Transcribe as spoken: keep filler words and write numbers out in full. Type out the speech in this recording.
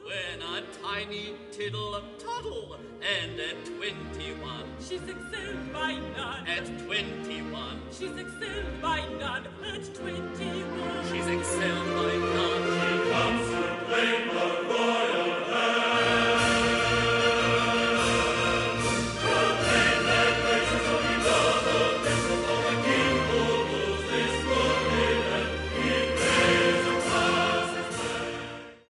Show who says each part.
Speaker 1: when a tiny tiddle-toddle, and at twenty-one,
Speaker 2: she's excelled by none.
Speaker 1: At twenty-one,
Speaker 2: she's excelled by none. At twenty-one,
Speaker 1: she's excelled by none.